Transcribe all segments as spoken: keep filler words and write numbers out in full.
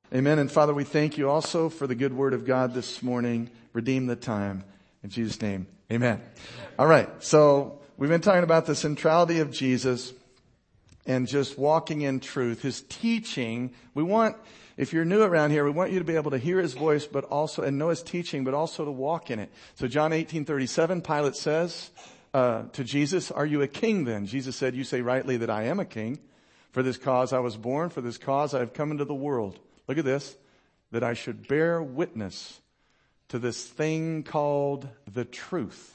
Amen. And Father, we thank you also for the good word of God this morning. Redeem the time. In Jesus' name, amen. All right. So we've been talking about the centrality of Jesus and just walking in truth. His teaching, we want, if you're new around here, we want you to be able to hear his voice, but also, and know his teaching, but also to walk in it. So John eighteen thirty-seven, Pilate says uh, to Jesus, "Are you a king then?" Jesus said, "You say rightly that I am a king. For this cause I was born, for this cause I have come into the world." Look at this, "that I should bear witness to this thing called the truth.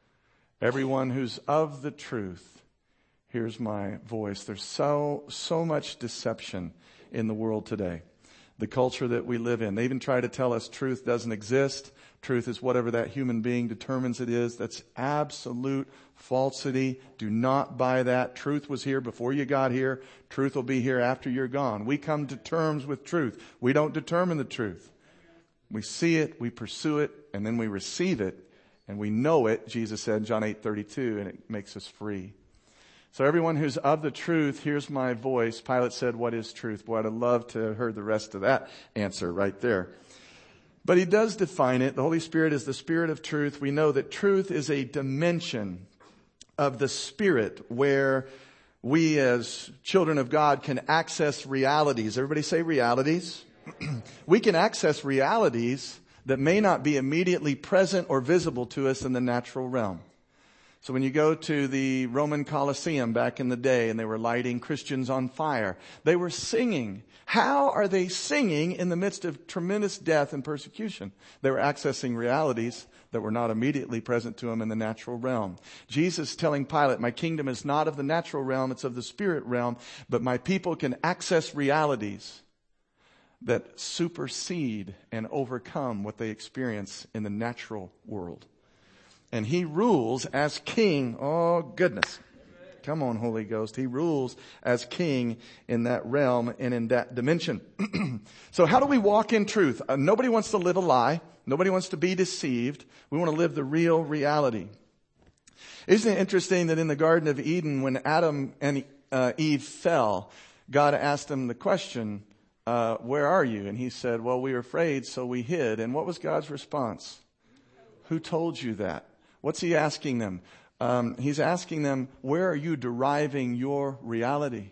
Everyone who's of the truth hears my voice." There's so, so much deception in the world today. The culture that we live in. They even try to tell us truth doesn't exist. Truth is whatever that human being determines it is. That's absolute falsity. Do not buy that. Truth was here before you got here. Truth will be here after you're gone. We come to terms with truth. We don't determine the truth. We see it, we pursue it, and then we receive it, and we know it, Jesus said in John eight thirty-two, and it makes us free. So everyone who's of the truth hears my voice. Pilate said, "What is truth?" Boy, I'd have loved to have heard the rest of that answer right there. But he does define it. The Holy Spirit is the Spirit of truth. We know that truth is a dimension of the Spirit where we as children of God can access realities. Everybody say realities. We can access realities that may not be immediately present or visible to us in the natural realm. So when you go to the Roman Colosseum back in the day and they were lighting Christians on fire, they were singing. How are they singing in the midst of tremendous death and persecution? They were accessing realities that were not immediately present to them in the natural realm. Jesus telling Pilate, "My kingdom is not of the natural realm, it's of the spirit realm, but my people can access realities that supersede and overcome what they experience in the natural world." And he rules as king. Oh, goodness. Come on, Holy Ghost. He rules as king in that realm and in that dimension. So how do we walk in truth? Uh, nobody wants to live a lie. Nobody wants to be deceived. We want to live the real reality. Isn't it interesting that in the Garden of Eden, when Adam and uh, Eve fell, God asked them the question, uh, where are you? And he said, well, we were afraid, so we hid. And what was God's response? Who told you that? What's he asking them? Um, he's asking them, where are you deriving your reality?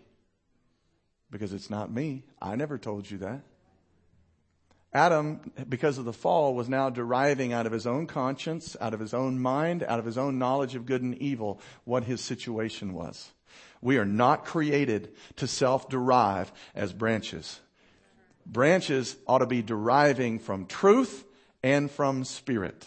Because it's not me. I never told you that. Adam, because of the fall, was now deriving out of his own conscience, out of his own mind, out of his own knowledge of good and evil, what his situation was. We are not created to self-derive as branches. Branches ought to be deriving from truth and from spirit.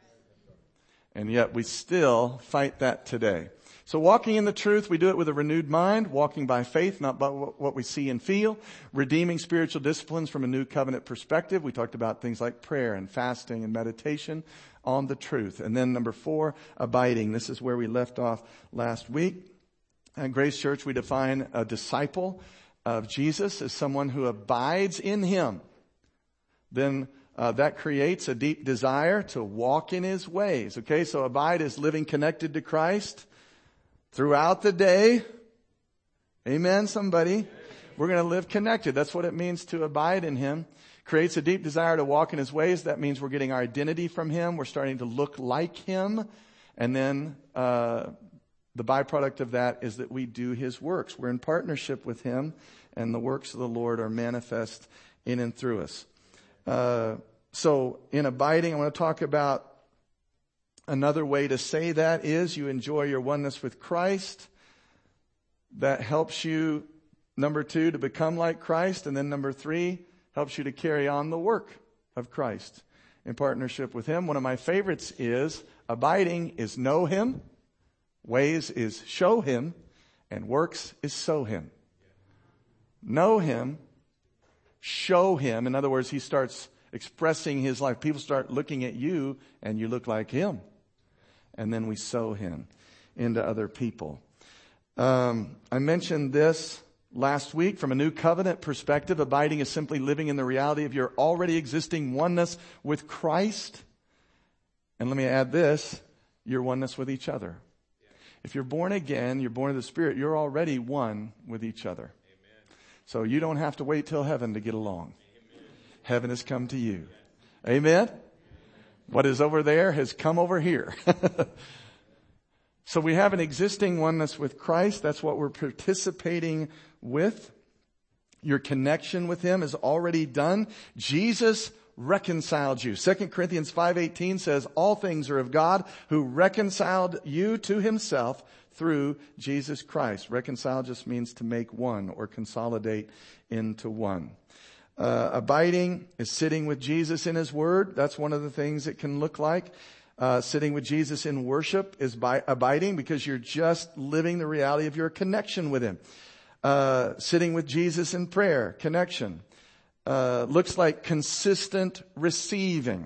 And yet we still fight that today. So walking in the truth, we do it with a renewed mind, walking by faith, not by what we see and feel, redeeming spiritual disciplines from a new covenant perspective. We talked about things like prayer and fasting and meditation on the truth. And then number four, abiding. This is where we left off last week. At Grace Church, we define a disciple of Jesus as someone who abides in him. Then Uh, that creates a deep desire to walk in his ways. Okay, so abide is living connected to Christ throughout the day. Amen, somebody. We're going to live connected. That's what it means to abide in him. Creates a deep desire to walk in his ways. That means we're getting our identity from him. We're starting to look like him. And then uh, the byproduct of that is that we do his works. We're in partnership with him, and the works of the Lord are manifest in and through us. Uh, so in abiding, I want to talk about another way to say that is you enjoy your oneness with Christ. That helps you, number two, to become like Christ. And then number three, helps you to carry on the work of Christ in partnership with him. One of my favorites is abiding is know him, ways is show him, and works is sow him. Know him. Show him. In other words, he starts expressing his life. People start looking at you and you look like him. And then we sow him into other people. Um, I mentioned this last week from a new covenant perspective. Abiding is simply living in the reality of your already existing oneness with Christ. And let me add this, your oneness with each other. If you're born again, you're born of the Spirit, you're already one with each other. So you don't have to wait till heaven to get along. heaven has come to you. Amen? What is over there has come over here. So we have an existing oneness with Christ. That's what we're participating with. Your connection with Him is already done. Jesus reconciled you. Second Corinthians five eighteen says, all things are of God who reconciled you to Himself through Jesus Christ. Reconcile just means to make one or consolidate into one. Uh, abiding is sitting with Jesus in His Word. That's one of the things it can look like. Uh, sitting with Jesus in worship is by abiding, because you're just living the reality of your connection with Him. Uh, sitting with Jesus in prayer, connection. Uh, looks like consistent receiving.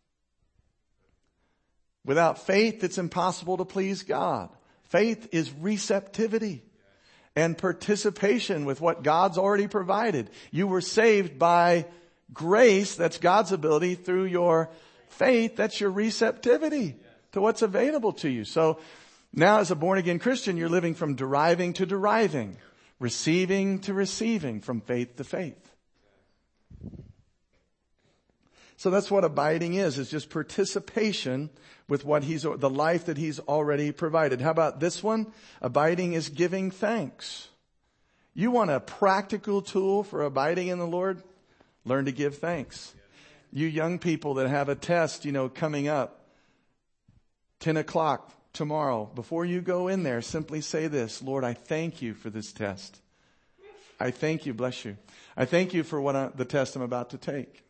Without faith, it's impossible to please God. Faith is receptivity and participation with what God's already provided. You were saved by grace. That's God's ability. Through your faith, that's your receptivity to what's available to you. So now as a born-again Christian, you're living from deriving to deriving, receiving to receiving, from faith to faith. So that's what abiding is, is just participation with what He's, the life that He's already provided. How about this one? Abiding is giving thanks. You want a practical tool for abiding in the Lord? Learn to give thanks. You young people that have a test, you know, coming up, ten o'clock tomorrow, before you go in there, simply say this: Lord, I thank you for this test. I thank you, bless you. I thank you for what I, the test I'm about to take.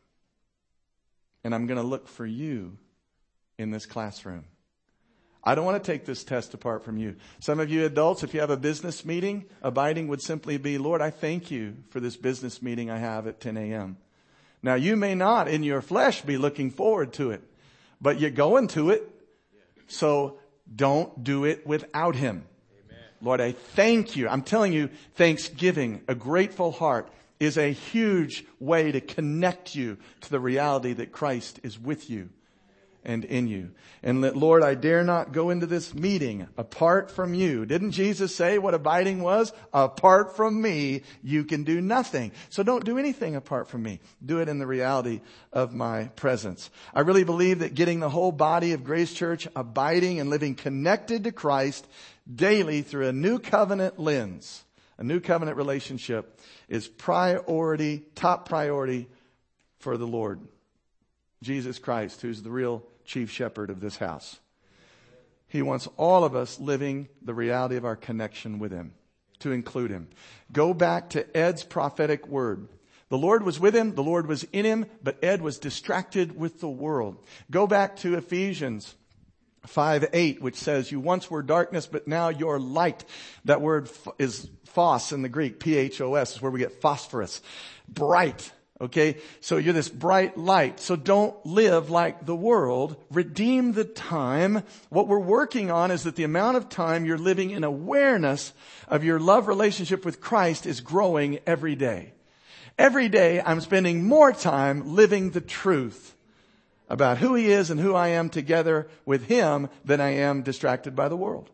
And I'm going to look for you in this classroom. I don't want to take this test apart from you. Some of you adults, if you have a business meeting, abiding would simply be, Lord, I thank you for this business meeting I have at ten a.m. Now, you may not in your flesh be looking forward to it, but you're going to it. So don't do it without Him. Amen. Lord, I thank you. I'm telling you, thanksgiving, a grateful heart, is a huge way to connect you to the reality that Christ is with you and in you. And that, Lord, I dare not go into this meeting apart from you. Didn't Jesus say what abiding was? Apart from me, you can do nothing. So don't do anything apart from me. Do it in the reality of my presence. I really believe that getting the whole body of Grace Church abiding and living connected to Christ daily through a new covenant lens, a new covenant relationship, is priority, top priority for the Lord. Jesus Christ, who's the real chief shepherd of this house. He wants all of us living the reality of our connection with Him, to include Him. Go back to Ed's prophetic word. The Lord was with him, the Lord was in him, but Ed was distracted with the world. Go back to Ephesians five eight, which says, you once were darkness, but now you're light. That word is phos in the Greek, P H O S, is where we get phosphorus. Bright. Okay, so you're this bright light. So don't live like the world. Redeem the time. What we're working on is that the amount of time you're living in awareness of your love relationship with Christ is growing every day. Every day I'm spending more time living the truth about who He is and who I am together with Him than I am distracted by the world.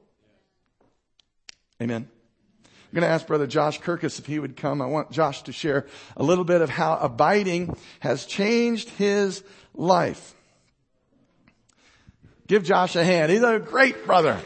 Amen. I'm going to ask Brother Josh Kirkus if he would come. I want Josh to share a little bit of how abiding has changed his life. Give Josh a hand. He's a great brother.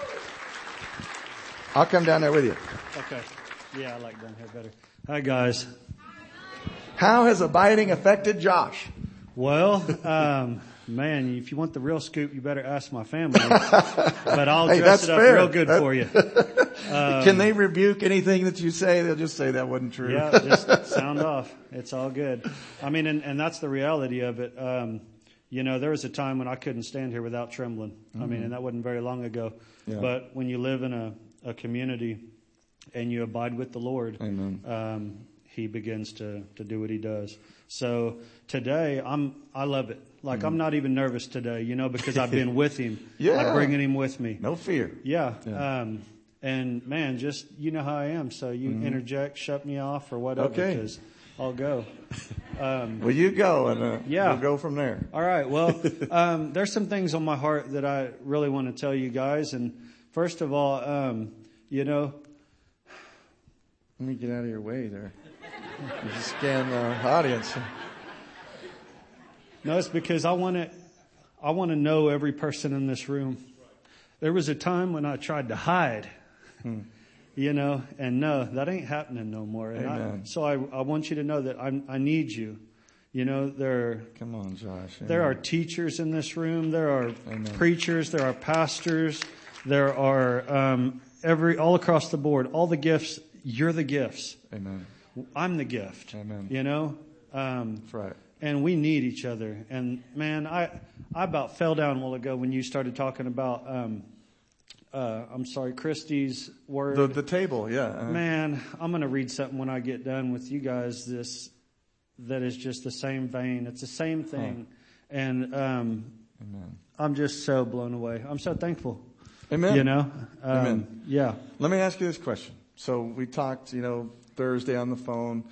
I'll come down there with you. Okay. Yeah, I like down here better. Hi, guys. How has abiding affected Josh? Well, um, man, if you want the real scoop, you better ask my family. But I'll hey, dress it up fair. real good that, for you. Um, Can they rebuke anything that you say? They'll just say that wasn't true. Yeah, just sound off. It's all good. I mean, and, and that's the reality of it. Um, you know, there was a time when I couldn't stand here without trembling. Mm-hmm. I mean, and that wasn't very long ago. Yeah. But when you live in a, a community and you abide with the Lord, um, He begins to, to do what He does. So today, I'm, I love it. Like, mm. I'm not even nervous today, you know, because I've been with Him. Yeah. I'm bringing Him with me. No fear. Yeah. yeah. Um, and man, just, you know how I am. So you mm. interject, shut me off or whatever, okay. because I'll go. Um, well, you go and uh, yeah. we'll go from there. All right. Well, um, there's some things on my heart that I really want to tell you guys. And first of all, um, you know, let me get out of your way there. You just scan the audience. No, it's because I want to, I want to know every person in this room. There was a time when I tried to hide, hmm. you know, and no, that ain't happening no more. And I, so I, I want you to know that I, I need you. You know, there, come on, Josh. Amen. There are teachers in this room. There are Amen. Preachers. There are pastors. There are, um, every, all across the board, all the gifts. You're the gifts. Amen. I'm the gift. Amen. You know? Um, That's right. And we need each other. And man, I, I about fell down a while ago when you started talking about, um, uh, I'm sorry, Christy's word. The, the table, yeah. Uh-huh. Man, I'm going to read something when I get done with you guys. This, that is just the same vein. It's the same thing. Oh. And, um, Amen. I'm just so blown away. I'm so thankful. Amen. You know? Um, Amen. Yeah. Let me ask you this question. So we talked, you know, Thursday on the phone,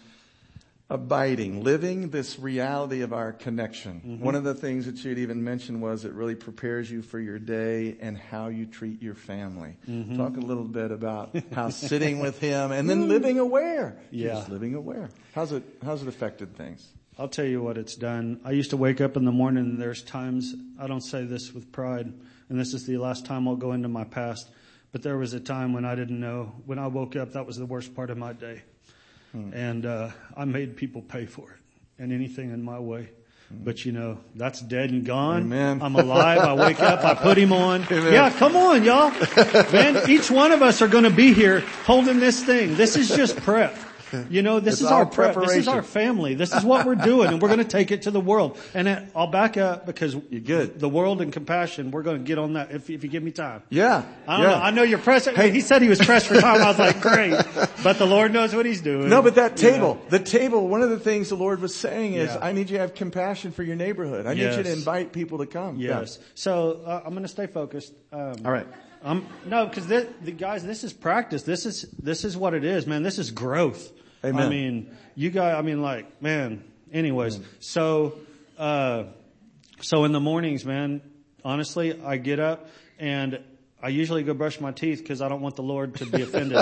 abiding, living this reality of our connection. Mm-hmm. One of the things that you'd even mentioned was it really prepares you for your day and how you treat your family. Mm-hmm. Talk a little bit about how sitting with him and then living aware. Yeah. Just living aware. How's it, how's it affected things? I'll tell you what it's done. I used to wake up in the morning and there's times, I don't say this with pride, and this is the last time I'll go into my past, but there was a time when I didn't know, when I woke up, that was the worst part of my day. Hmm. And uh I made people pay for it and anything in my way. Hmm. But you know, that's dead and gone. Amen. I'm alive. I wake up. I put him on. Amen. Yeah, come on, y'all. Man, each one of us are going to be here holding this thing. This is just prep. You know, this it's is our prep. This is our family. This is what we're doing, and we're going to take it to the world. And it, I'll back up because you're good. The world and compassion, we're going to get on that if, if you give me time. Yeah. I don't yeah. know. I know you're pressed. Hey, he said he was pressed for time. I was like, great. But the Lord knows what he's doing. No, but that table, you know? the table, one of the things the Lord was saying is, yeah. I need you to have compassion for your neighborhood. I yes. need you to invite people to come. Yes. Yeah. So uh, I'm going to stay focused. Um, All right. Um, no, because the guys, this is practice. This is this is what it is, man. This is growth. Amen. I mean, you guys, I mean, like, man, anyways. Amen. So, uh, so in the mornings, man, honestly, I get up and I usually go brush my teeth because I don't want the Lord to be offended.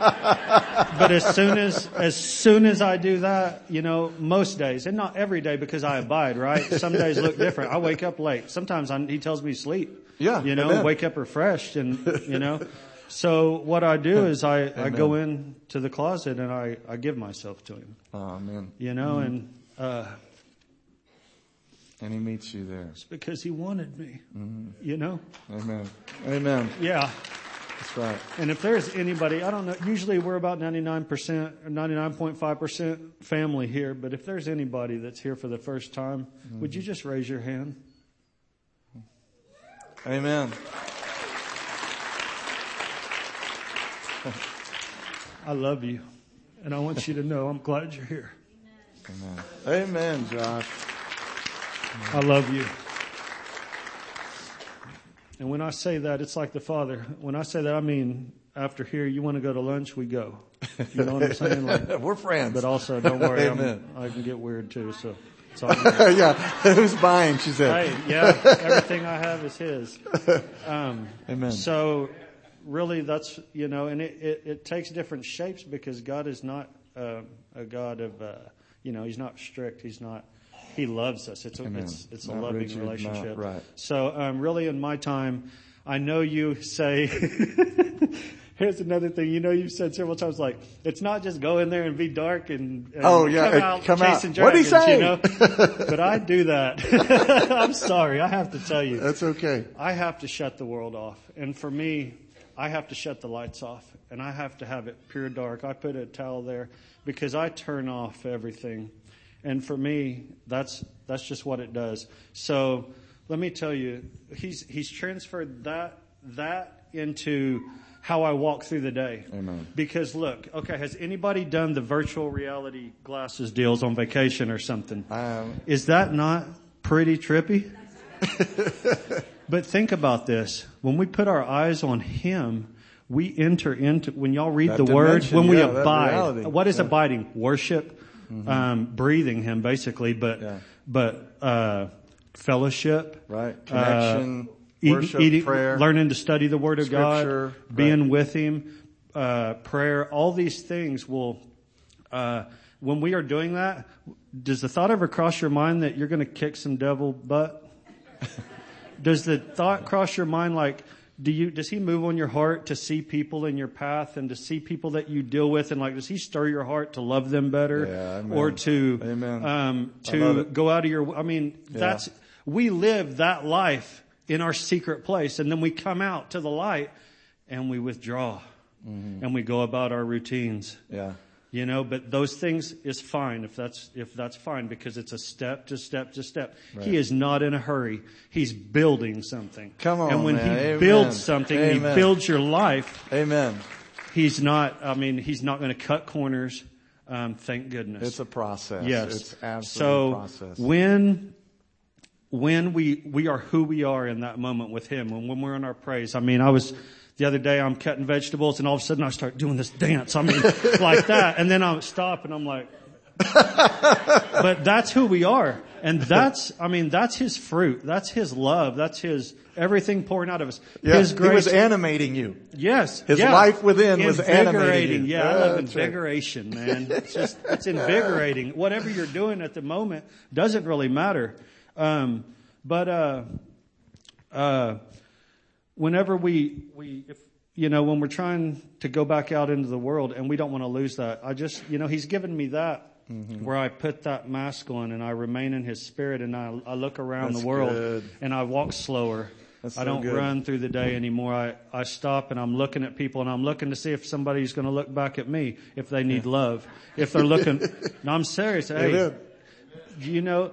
But as soon as, as soon as I do that, you know, most days, and not every day because I abide, right? Some days look different. I wake up late. Sometimes I, he tells me to sleep. Yeah. You know, amen. Wake up refreshed and, you know. So what I do is I, I go in to the closet and I, I give myself to him. Oh, man. You know, mm-hmm. and, uh, and he meets you there. It's because he wanted me, mm-hmm. you know? Amen. Amen. Yeah. That's right. And if there's anybody, I don't know, usually we're about ninety-nine percent or ninety-nine point five percent family here, but if there's anybody that's here for the first time, mm-hmm. would you just raise your hand? Amen. I love you, and I want you to know I'm glad you're here. Amen. Amen, Josh. Amen. I love you. And when I say that, it's like the Father. When I say that, I mean, after here, you want to go to lunch, we go. You know what I'm saying? Like, we're friends. But also, don't worry, Amen. I'm, I can get weird too, so. It's all yeah, who's buying, she said. Hey, yeah, everything I have is his. Um, Amen. So, really, that's, you know, and it, it, it takes different shapes because God is not uh, a God of, uh, you know, he's not strict. He's not, he loves us. It's a, Amen. it's, it's a not loving rigid, relationship. not right. So, um, really in my time, I know you say, here's another thing, you know, you've said several times, like, it's not just go in there and be dark and, and oh, yeah, come out come chasing out. dragons, What'd he say? You know? But I do that. I'm sorry. I have to tell you. That's okay. I have to shut the world off. And for me, I have to shut the lights off and I have to have it pure dark. I put a towel there because I turn off everything. And for me, that's, that's just what it does. So let me tell you, he's, he's transferred that, that into how I walk through the day. Amen. Because look, okay, has anybody done the virtual reality glasses deals on vacation or something? I haven't. Is that not pretty trippy? But think about this. When we put our eyes on him, we enter into, when y'all read that the word, when yeah, we abide. What is yeah. abiding? Worship, mm-hmm. um, breathing him basically, but, yeah. but, uh, fellowship. Right. Connection. Uh, Eat, worship, eating, prayer, learning to study the Word of Scripture, God, being right. with Him, uh, prayer, all these things will, uh, when we are doing that, does the thought ever cross your mind that you're going to kick some devil butt? Does the thought cross your mind like, do you, does he move on your heart to see people in your path and to see people that you deal with, and like, does he stir your heart to love them better? Yeah, or to, amen. um, to go out of your, I mean, yeah. that's, we live that life in our secret place, and then we come out to the light and we withdraw mm-hmm. and we go about our routines. Yeah. You know, but those things is fine if that's, if that's fine, because it's a step to step to step. Right. He is not in a hurry. He's building something. Come on, And when man. he Amen. builds something, Amen. and he builds your life. Amen. He's not, I mean, he's not going to cut corners. Um, thank goodness. It's a process. Yes. It's absolutely so a process. when, when we, we are who we are in that moment with him, and when we're in our praise, I mean, I was, the other day I'm cutting vegetables and all of a sudden I start doing this dance. I mean, like that. And then I stop and I'm like, but that's who we are. And that's, I mean, that's his fruit. That's his love. That's his, everything pouring out of us. Yeah, his grace. He was animating you. Yes. His yeah. life within was animating you. Yeah, I yeah, love invigoration, right. man. It's just, it's invigorating. Whatever you're doing at the moment doesn't really matter. Um, but, uh, uh, whenever we, we, if, you know, when we're trying to go back out into the world and we don't want to lose that, I just, you know, he's given me that mm-hmm. where I put that mask on and I remain in his spirit, and I, I look around That's the world good. and I walk slower. That's I so don't good. run through the day anymore. I, I stop and I'm looking at people and I'm looking to see if somebody's going to look back at me, if they need yeah. love, if they're looking. No, I'm serious. Hey, Amen. You know,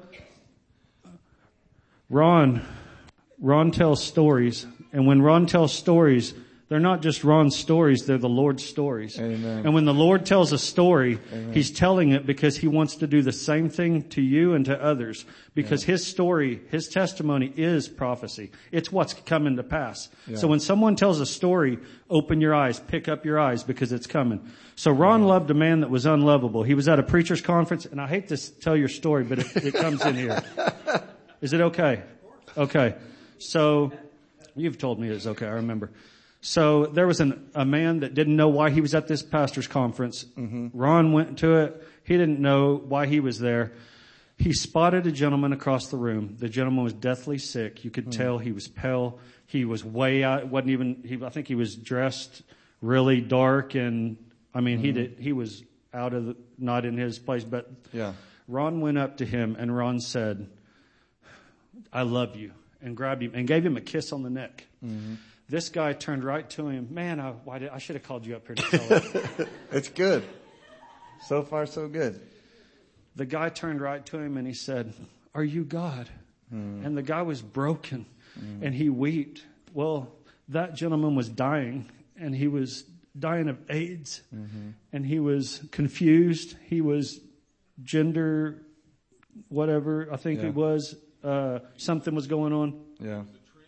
Ron, Ron tells stories. And when Ron tells stories, they're not just Ron's stories, they're the Lord's stories. Amen. And when the Lord tells a story, Amen. He's telling it because he wants to do the same thing to you and to others. Because yeah. his story, his testimony is prophecy. It's what's coming to pass. Yeah. So when someone tells a story, open your eyes, pick up your eyes, because it's coming. So Ron yeah. loved a man that was unlovable. He was at a preacher's conference, and I hate to tell your story, but it, it comes in here. Is it okay? Okay. So, you've told me it's okay, I remember. So there was an, a man that didn't know why he was at this pastor's conference. Mm-hmm. Ron went to it. He didn't know why he was there. He spotted a gentleman across the room. The gentleman was deathly sick. You could mm. tell he was pale. He was way out. Wasn't even, he, I think he was dressed really dark, and I mean, mm. he did, he was out of the, not in his place, but yeah. Ron went up to him and Ron said, I love you. And grabbed him and gave him a kiss on the neck. Mm-hmm. This guy turned right to him. Man, I, why did, I should have called you up here to tell it. It's good. So far, so good. The guy turned right to him and he said, are you God? Mm. And the guy was broken mm. and he wept. Well, that gentleman was dying, and he was dying of AIDS mm-hmm. and he was confused. He was gender, whatever, I think yeah. it was. Uh, something was going on. Yeah.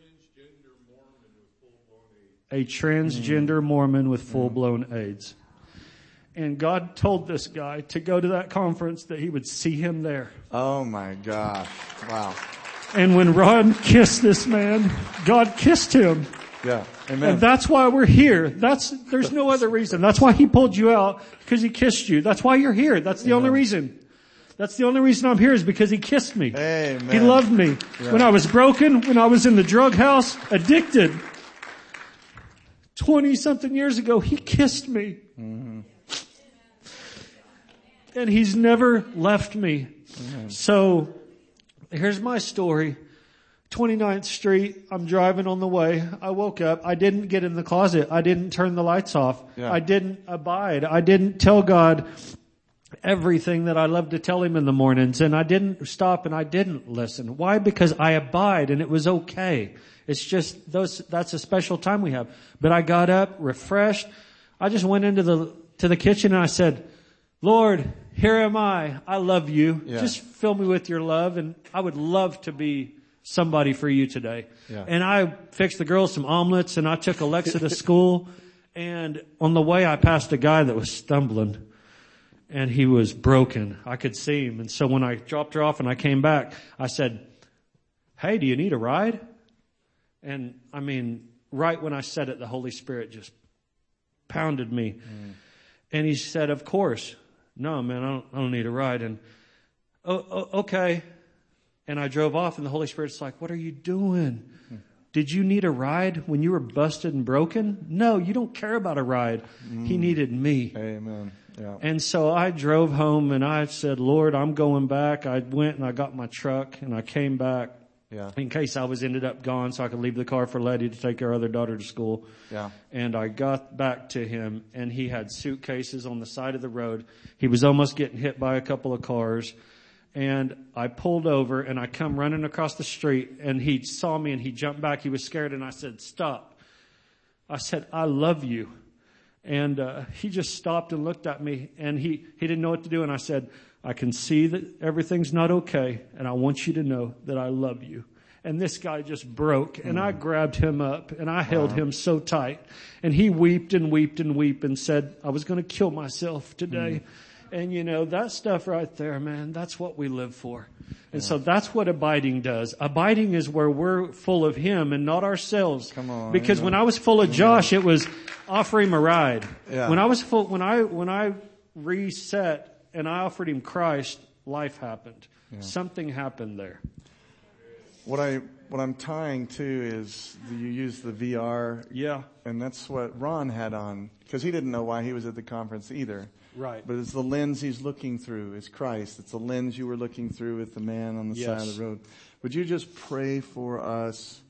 A transgender Mormon with full-blown mm. AIDS. And God told this guy to go to that conference, that he would see him there. Oh my gosh. Wow. And when Ron kissed this man, God kissed him. Yeah. Amen. And that's why we're here. That's, there's no other reason. That's why he pulled you out, because he kissed you. That's why you're here. That's the Amen. Only reason. That's the only reason I'm here, is because he kissed me. Amen. He loved me. Yeah. When I was broken, when I was in the drug house, addicted, twenty something years ago, he kissed me. Mm-hmm. And he's never left me. Mm-hmm. So here's my story. twenty-ninth Street, I'm driving on the way. I woke up. I didn't get in the closet. I didn't turn the lights off. Yeah. I didn't abide. I didn't tell God everything that I love to tell him in the mornings, and I didn't stop and I didn't listen. Why? Because I abide, and it was okay. It's just those, that's a special time we have. But I got up refreshed. I just went into the, to the kitchen and I said, Lord, here am I. I love you. Yeah. Just fill me with your love, and I would love to be somebody for you today. Yeah. And I fixed the girls some omelets, and I took Alexa to school, and on the way I passed a guy that was stumbling. And he was broken. I could see him. And so when I dropped her off and I came back, I said, hey, do you need a ride? And I mean, right when I said it, the Holy Spirit just pounded me. Mm. And he said, of course. no, man, I don't, I don't need a ride. And, oh, oh, okay. And I drove off and the Holy Spirit's like, what are you doing? Did you need a ride when you were busted and broken? No, you don't care about a ride. Mm. He needed me. Amen. Yeah. And so I drove home and I said, Lord, I'm going back. I went and I got my truck and I came back. Yeah. In case I was ended up gone so I could leave the car for Letty to take our other daughter to school. Yeah. And I got back to him and he had suitcases on the side of the road. He was almost getting hit by a couple of cars. And I pulled over and I come running across the street and he saw me and he jumped back. He was scared and I said, stop. I said, I love you. And uh, he just stopped and looked at me and he, he didn't know what to do. And I said, I can see that everything's not okay. And I want you to know that I love you. And this guy just broke and mm. I grabbed him up and I held wow. him so tight. And he wept and wept and wept and said, I was going to kill myself today. Mm. And you know, that stuff right there, man, that's what we live for. And yeah. so that's what abiding does. Abiding is where we're full of him and not ourselves. Come on. Because amen. When I was full of Josh, it was offer him a ride. Yeah. When I was full, when I, when I reset and I offered him Christ, life happened. Yeah. Something happened there. What I, what I'm tying to is you use the V R. Yeah. And that's what Ron had on. Because he didn't know why he was at the conference either. Right. But it's the lens he's looking through is Christ. It's the lens you were looking through with the man on the yes. side of the road. Would you just pray for us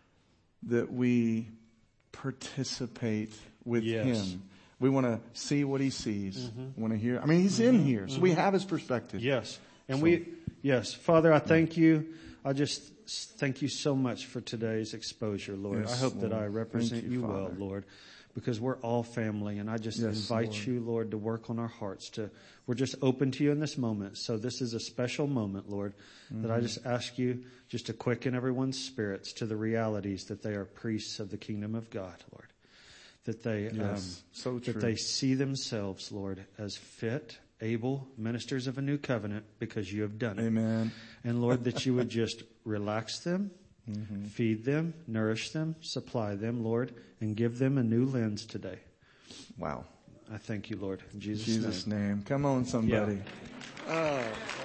that we participate with yes. him? We want to see what he sees. Mm-hmm. We want to hear. I mean, he's mm-hmm. in here, so mm-hmm. we have his perspective. Yes. And so. we, yes. Father, I thank you. I just thank you so much for today's exposure, Lord. Yes, I hope Lord. that I represent you, you Father. well, Lord. Because we're all family, and I just yes, invite Lord. you, Lord, to work on our hearts. To we're just open to you in this moment. So this is a special moment, Lord, mm-hmm. that I just ask you just to quicken everyone's spirits to the realities that they are priests of the kingdom of God, Lord. That they yes, um, so true. that they see themselves, Lord, as fit, able ministers of a new covenant because you have done it. Amen. And Lord, that you would just relax them. Mm-hmm. Feed them, nourish them, supply them, Lord, and give them a new lens today. Wow. I thank you, Lord. In Jesus', Jesus name. name. Come on, somebody. Yeah. Oh.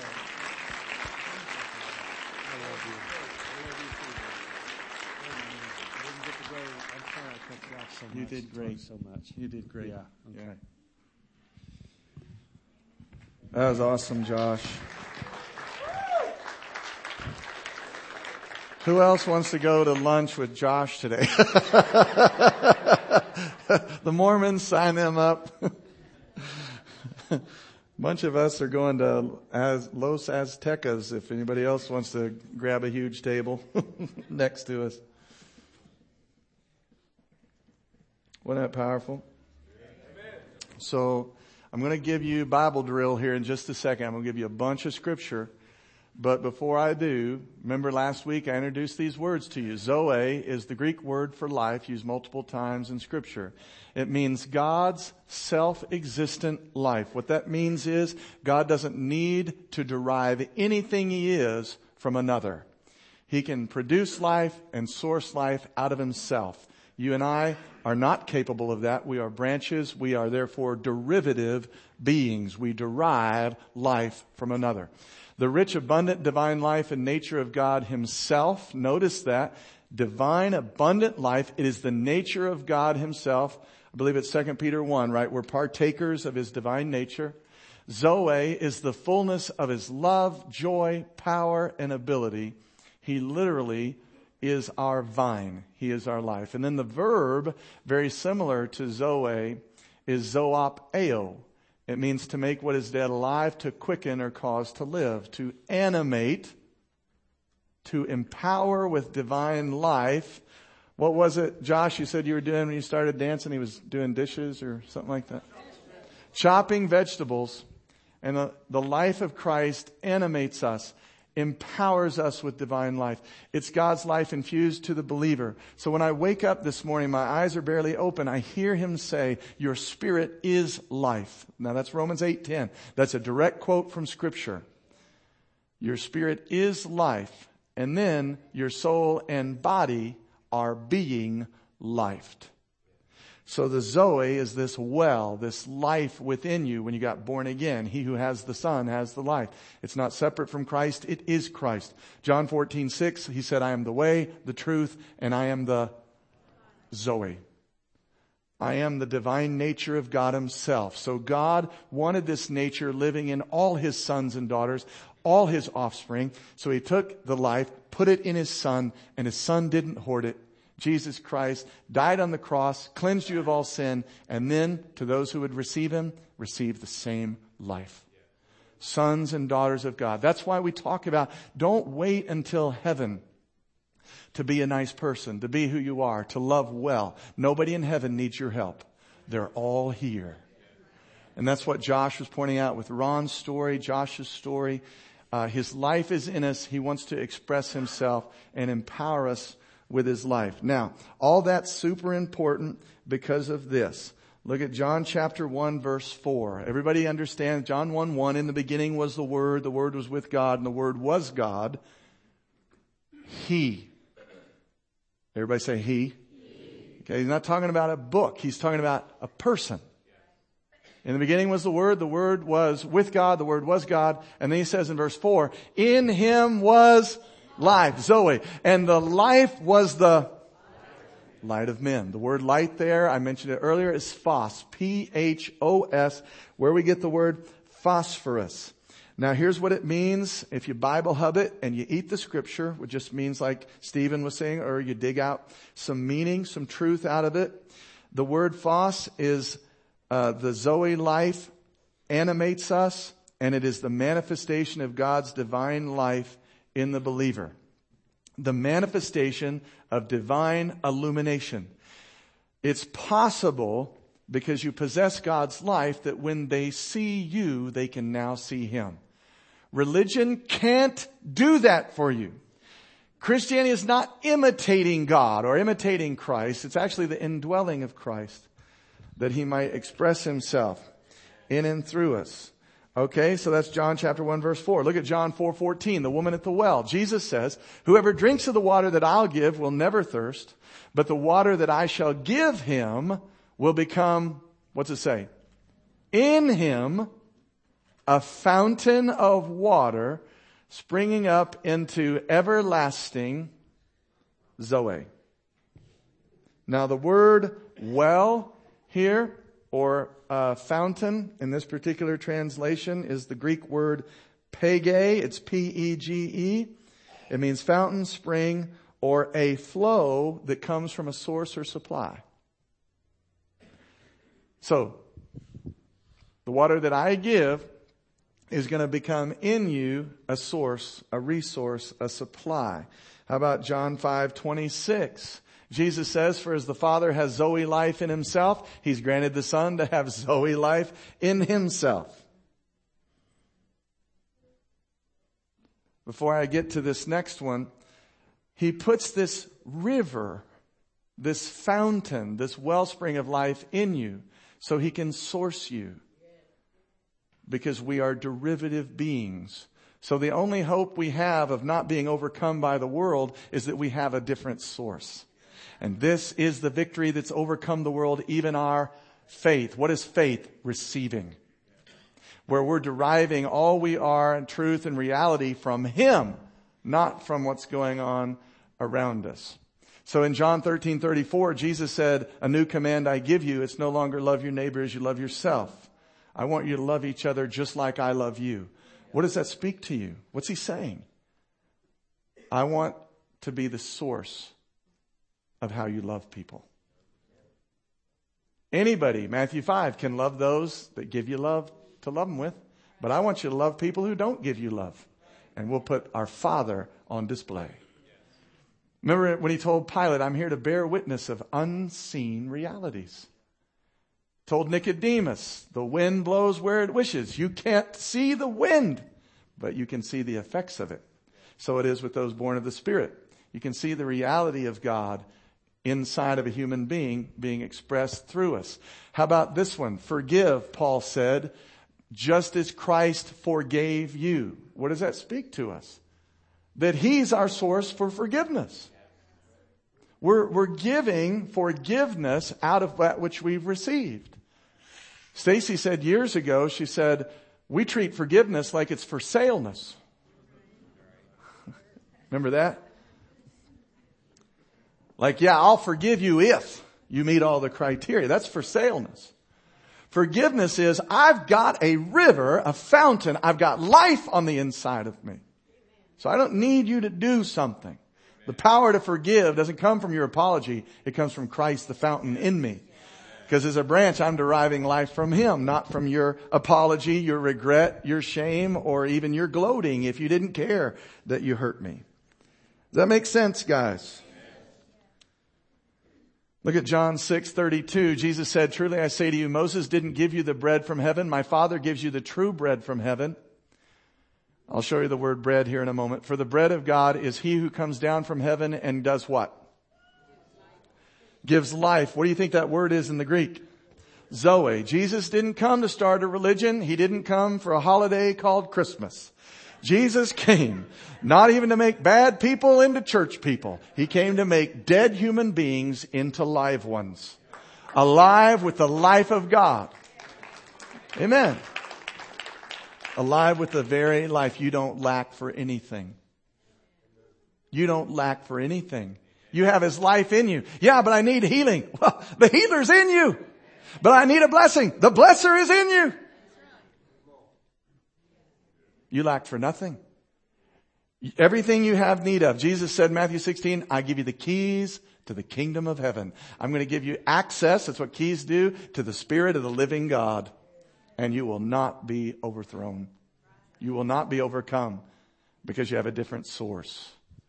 You did great. So much. You did great. Yeah. Okay. Yeah. That was awesome, Josh. Who else wants to go to lunch with Josh today? The Mormons, sign them up. A bunch of us are going to Az- Los Aztecas if anybody else wants to grab a huge table next to us. Wasn't that powerful? Amen. So I'm going to give you Bible drill here in just a second. I'm going to give you a bunch of scripture. But before I do, remember last week I introduced these words to you. Zoe is the Greek word for life, used multiple times in Scripture. It means God's self-existent life. What that means is God doesn't need to derive anything He is from another. He can produce life and source life out of Himself. You and I are not capable of that. We are branches. We are therefore derivative beings. We derive life from another. The rich, abundant, divine life and nature of God Himself. Notice that. Divine, abundant life. It is the nature of God Himself. I believe it's Second Peter one, right? We're partakers of His divine nature. Zoe is the fullness of His love, joy, power, and ability. He literally is our vine. He is our life. And then the verb, very similar to Zoe, is zoopeo. It means to make what is dead alive, to quicken or cause to live, to animate, to empower with divine life. What was it, Josh, you said you were doing when you started dancing? He was doing dishes or something like that? Chopping vegetables. And the, the life of Christ animates us, empowers us with divine life. It's God's life infused to the believer. So when I wake up this morning, my eyes are barely open. I hear Him say, your spirit is life. Now that's Romans eight ten. That's a direct quote from Scripture. Your spirit is life. And then your soul and body are being lifed. So the Zoe is this well, this life within you when you got born again. He who has the Son has the life. It's not separate from Christ. It is Christ. John fourteen six, he said, I am the way, the truth, and I am the Zoe. I am the divine nature of God himself. So God wanted this nature living in all his sons and daughters, all his offspring. So he took the life, put it in his Son, and his Son didn't hoard it. Jesus Christ died on the cross, cleansed you of all sin, and then to those who would receive him, receive the same life. Sons and daughters of God. That's why we talk about don't wait until heaven to be a nice person, to be who you are, to love well. Nobody in heaven needs your help. They're all here. And that's what Josh was pointing out with Ron's story, Josh's story. Uh, his life is in us. He wants to express himself and empower us with his life. Now, all that's super important because of this. Look at John chapter one, verse four. Everybody understand John one one, in the beginning was the Word, the Word was with God, and the Word was God. He. Everybody say he. Okay, he's not talking about a book. He's talking about a person. In the beginning was the Word, the Word was with God, the Word was God. And then he says in verse four, in him was life, Zoe. And the life was the light of men. The word light there, I mentioned it earlier, is phos, P H O S, where we get the word phosphorus. Now here's what it means. If you Bible hub it and you eat the scripture, which just means like Stephen was saying, or you dig out some meaning, some truth out of it. The word phos is uh, the Zoe life, animates us, and it is the manifestation of God's divine life in the believer. The manifestation of divine illumination. It's possible because you possess God's life that when they see you, they can now see him. Religion can't do that for you. Christianity is not imitating God or imitating Christ. It's actually the indwelling of Christ that he might express himself in and through us. Okay, so that's John chapter one verse four. Look at John four fourteen, the woman at the well. Jesus says, whoever drinks of the water that I'll give will never thirst, but the water that I shall give him will become, what's it say? In him, a fountain of water springing up into everlasting Zoe. Now the word well here, or uh, fountain in this particular translation, is the Greek word pege. It's P E G E. It means fountain, spring, or a flow that comes from a source or supply. So, the water that I give is going to become in you a source, a resource, a supply. How about John five twenty-six? Jesus says, for as the Father has Zoe life in himself, he's granted the Son to have Zoe life in himself. Before I get to this next one, he puts this river, this fountain, this wellspring of life in you so he can source you. Because we are derivative beings. So the only hope we have of not being overcome by the world is that we have a different source. And this is the victory that's overcome the world, even our faith. What is faith? Receiving. Where we're deriving all we are in truth and reality from him, not from what's going on around us. So in John thirteen thirty-four, Jesus said, a new command I give you. It's no longer love your neighbor as you love yourself. I want you to love each other just like I love you. What does that speak to you? What's he saying? I want to be the source of how you love people. Anybody, Matthew five, can love those that give you love to love them with. But I want you to love people who don't give you love. And we'll put our Father on display. Remember when he told Pilate, I'm here to bear witness of unseen realities. Told Nicodemus, the wind blows where it wishes. You can't see the wind, but you can see the effects of it. So it is with those born of the Spirit. You can see the reality of God inside of a human being being expressed through us. How about this one? Forgive, Paul said, just as Christ forgave you. What does that speak to us? That he's our source for forgiveness. We're, we're giving forgiveness out of that which we've received. Stacy said years ago, she said, we treat forgiveness like it's for saleness. Remember that? Like, yeah, I'll forgive you if you meet all the criteria. That's for saleness. Forgiveness is, I've got a river, a fountain. I've got life on the inside of me. So I don't need you to do something. The power to forgive doesn't come from your apology. It comes from Christ, the fountain in me. Because as a branch, I'm deriving life from Him, not from your apology, your regret, your shame, or even your gloating if you didn't care that you hurt me. Does that make sense, guys? Look at John six thirty-two. Jesus said, truly I say to you, Moses didn't give you the bread from heaven. My Father gives you the true bread from heaven. I'll show you the word bread here in a moment. For the bread of God is He who comes down from heaven and does what? Gives life. What do you think that word is in the Greek? Zoe. Jesus didn't come to start a religion. He didn't come for a holiday called Christmas. Jesus came not even to make bad people into church people. He came to make dead human beings into live ones. Alive with the life of God. Amen. Alive with the very life. You don't lack for anything. You don't lack for anything. You have His life in you. Yeah, but I need healing. Well, the healer's in you. But I need a blessing. The blesser is in you. You lack for nothing. Everything you have need of. Jesus said in Matthew sixteen, I give you the keys to the kingdom of heaven. I'm going to give you access. That's what keys do, to the Spirit of the living God. And you will not be overthrown. You will not be overcome because you have a different source.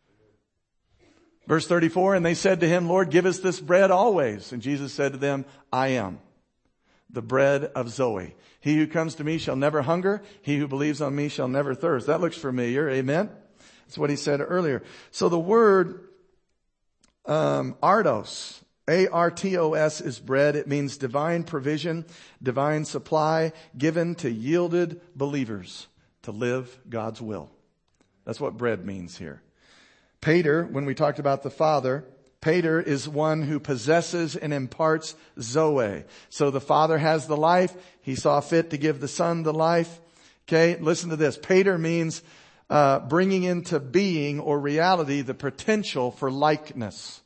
Verse thirty-four, and they said to Him, Lord, give us this bread always. And Jesus said to them, I am the bread of Zoe. He who comes to me shall never hunger. He who believes on me shall never thirst. That looks familiar. Amen. That's what He said earlier. So the word um, artos, A R T O S, is bread. It means divine provision, divine supply given to yielded believers to live God's will. That's what bread means here. Pater, when we talked about the Father, Pater is one who possesses and imparts Zoe. So the Father has the life. He saw fit to give the Son the life. Okay, listen to this. Pater means uh, bringing into being or reality the potential for likeness.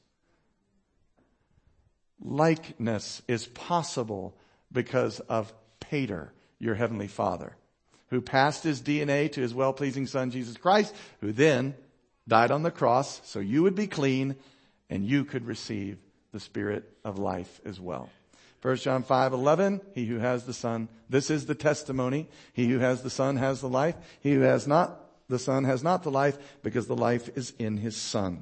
Likeness is possible because of Pater, your Heavenly Father, who passed His D N A to His well-pleasing Son, Jesus Christ, who then died on the cross so you would be clean and you could receive the Spirit of life as well. First John five eleven, he who has the Son, this is the testimony. He who has the Son has the life. He who has not the Son has not the life, because the life is in His Son.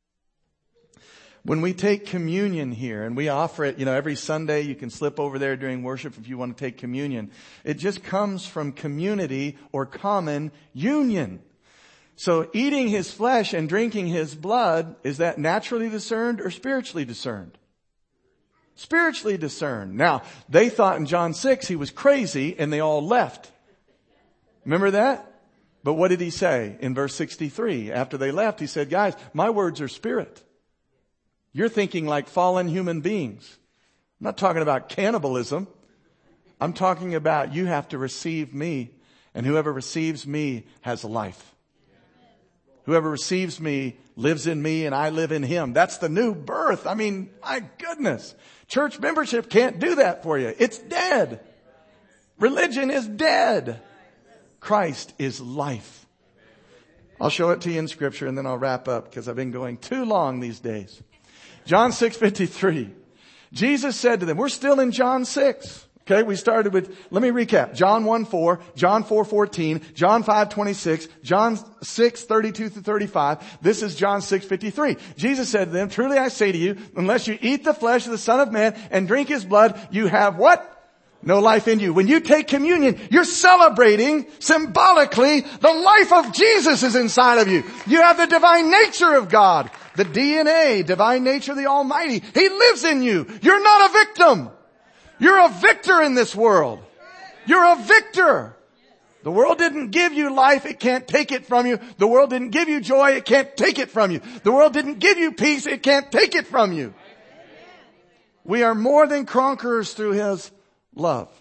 When we take communion here, and we offer it, you know, every Sunday, you can slip over there during worship if you want to take communion. It just comes from community or common union. So eating His flesh and drinking His blood, is that naturally discerned or spiritually discerned? Spiritually discerned. Now, they thought in John six He was crazy and they all left. Remember that? But what did He say in verse sixty-three? After they left, He said, guys, my words are spirit. You're thinking like fallen human beings. I'm not talking about cannibalism. I'm talking about you have to receive me, and whoever receives me has life. Whoever receives me lives in me and I live in him. That's the new birth. I mean, my goodness. Church membership can't do that for you. It's dead. Religion is dead. Christ is life. I'll show it to you in Scripture and then I'll wrap up because I've been going too long these days. John six fifty-three. Jesus said to them, we're still in John six. Okay, we started with, let me recap. John one four, John four fourteen, John five twenty-six, John six thirty-two through thirty-five. This is John six fifty-three. Jesus said to them, truly I say to you, unless you eat the flesh of the Son of Man and drink His blood, you have what? No life in you. When you take communion, you're celebrating symbolically the life of Jesus is inside of you. You have the divine nature of God, the D N A, divine nature of the Almighty. He lives in you. You're not a victim. You're a victor in this world. You're a victor. The world didn't give you life. It can't take it from you. The world didn't give you joy. It can't take it from you. The world didn't give you peace. It can't take it from you. We are more than conquerors through His love.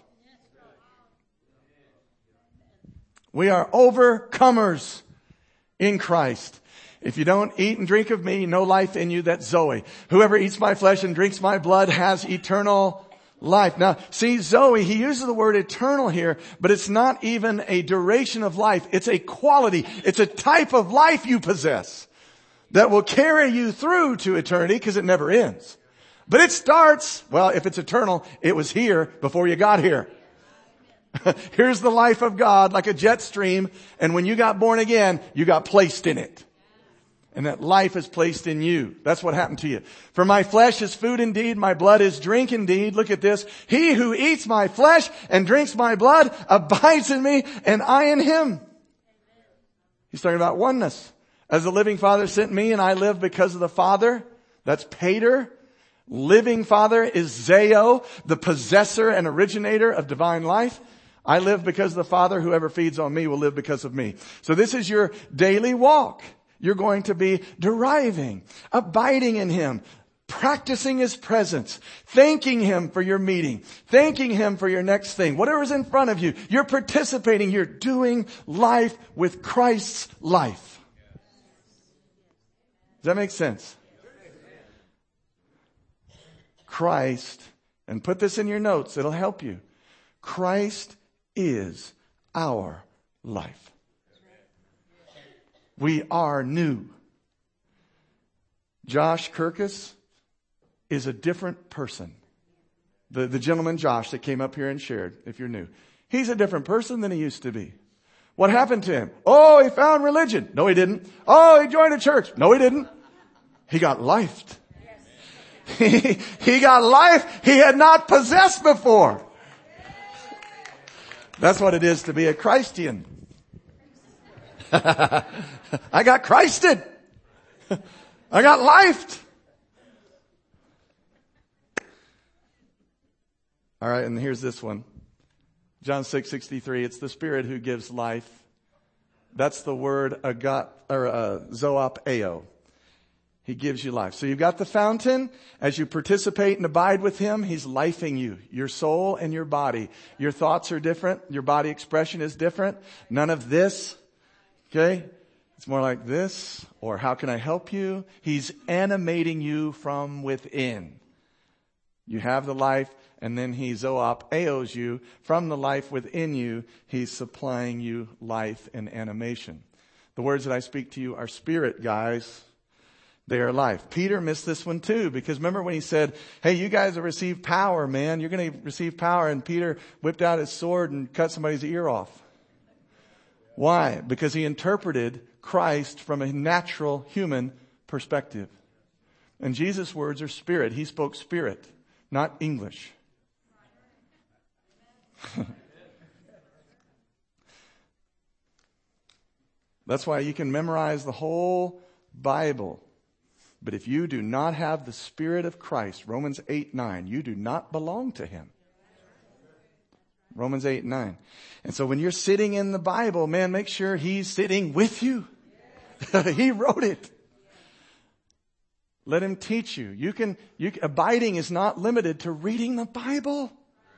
We are overcomers in Christ. If you don't eat and drink of me, no life in you, that's Zoe. Whoever eats my flesh and drinks my blood has eternal life. Now, see, Zoe, he uses the word eternal here, but it's not even a duration of life. It's a quality. It's a type of life you possess that will carry you through to eternity because it never ends. But it starts, well, if it's eternal, it was here before you got here. Here's the life of God like a jet stream. And when you got born again, you got placed in it. And that life is placed in you. That's what happened to you. For my flesh is food indeed, my blood is drink indeed. Look at this. He who eats my flesh and drinks my blood abides in me and I in him. He's talking about oneness. As the living Father sent me and I live because of the Father. That's Pater. Living Father is Zeo, the possessor and originator of divine life. I live because of the Father. Whoever feeds on me will live because of me. So this is your daily walk. You're going to be deriving, abiding in Him, practicing His presence, thanking Him for your meeting, thanking Him for your next thing. Whatever's in front of you, you're participating. You're doing life with Christ's life. Does that make sense? Christ, and put this in your notes, it'll help you. Christ is our life. We are new. Josh Kirkus is a different person. The, the gentleman Josh that came up here and shared, if you're new. He's a different person than he used to be. What happened to him? Oh, he found religion. No, he didn't. Oh, he joined a church. No, he didn't. He got lifed. He, he got life he had not possessed before. That's what it is to be a Christian. I got Christed. I got lifed. All right, and here's this one. John six sixty-three. It's the Spirit who gives life. That's the word agat, or uh, zoopeo. He gives you life. So you've got the fountain. As you participate and abide with Him, He's lifing you, your soul and your body. Your thoughts are different. Your body expression is different. None of this. Okay? It's more like this, or how can I help you? He's animating you from within. You have the life, and then He zoop-eos you from the life within you. He's supplying you life and animation. The words that I speak to you are spirit, guys. They are life. Peter missed this one too, because remember when he said, hey, you guys have received power, man. You're going to receive power. And Peter whipped out his sword and cut somebody's ear off. Why? Because he interpreted Christ from a natural human perspective. And Jesus' words are spirit. He spoke spirit, not English. That's why you can memorize the whole Bible. But if you do not have the Spirit of Christ, Romans eight nine, you do not belong to Him. Romans eight nine. And so when you're sitting in the Bible, man, make sure He's sitting with you. He wrote it. Let Him teach you. You can, you, abiding is not limited to reading the Bible.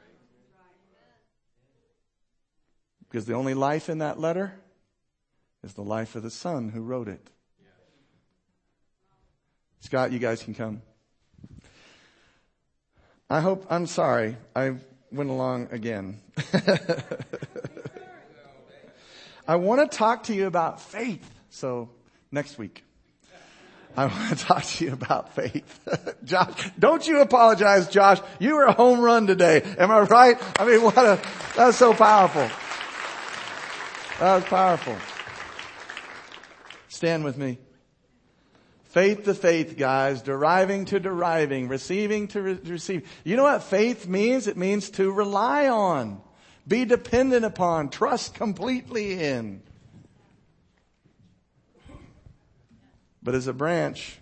Because the only life in that letter is the life of the Son who wrote it. Scott, you guys can come. I hope, I'm sorry, I went along again. I want to talk to you about faith. So next week, I want to talk to you about faith. Josh, don't you apologize, Josh. You were a home run today. Am I right? I mean, what a, that was so powerful. That was powerful. Stand with me. Faith to faith, guys. Deriving to deriving. Receiving to re- receive. You know what faith means? It means to rely on. Be dependent upon. Trust completely in. But as a branch,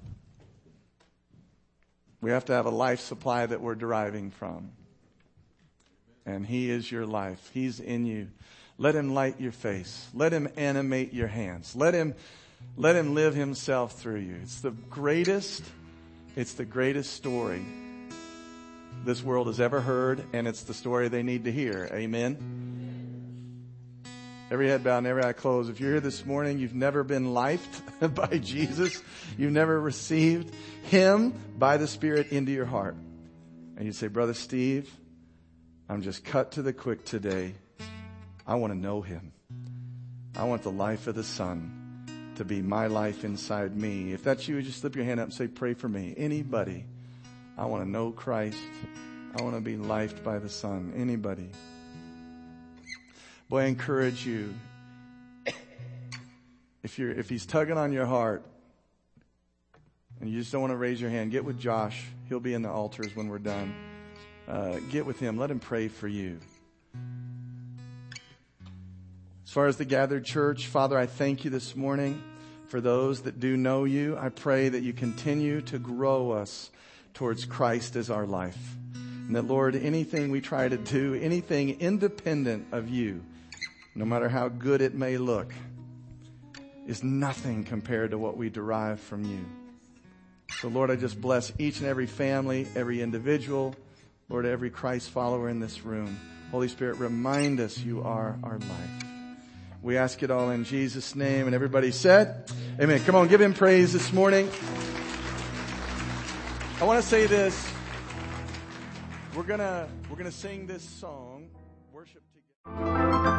we have to have a life supply that we're deriving from. And He is your life. He's in you. Let him light your face. Let him animate your hands. Let him, let him live himself through you. It's the greatest, it's the greatest story this world has ever heard, and it's the story they need to hear. Amen? Every head bowed and every eye closed. If you're here this morning, you've never been lifed by Jesus. You've never received him by the Spirit into your heart. And you say, Brother Steve, I'm just cut to the quick today. I want to know him. I want the life of the Son to be my life inside me. If that's you, just slip your hand up and say, pray for me. Anybody? I want to know Christ. I want to be lifed by the Son. Anybody? Boy, I encourage you. If you're, if he's tugging on your heart and you just don't want to raise your hand, get with Josh. He'll be in the altars when we're done. Uh, get with him. Let him pray for you. As far as the gathered church, Father, I thank you this morning for those that do know you. I pray that you continue to grow us towards Christ as our life. And that, Lord, anything we try to do, anything independent of you, no matter how good it may look, is nothing compared to what we derive from you. So, Lord, I just bless each and every family, every individual, Lord, every Christ follower in this room. Holy Spirit, remind us you are our life. We ask it all in Jesus' name. And everybody said, amen. Come on, give him praise this morning. I want to say this. We're gonna, we're gonna sing this song, worship together.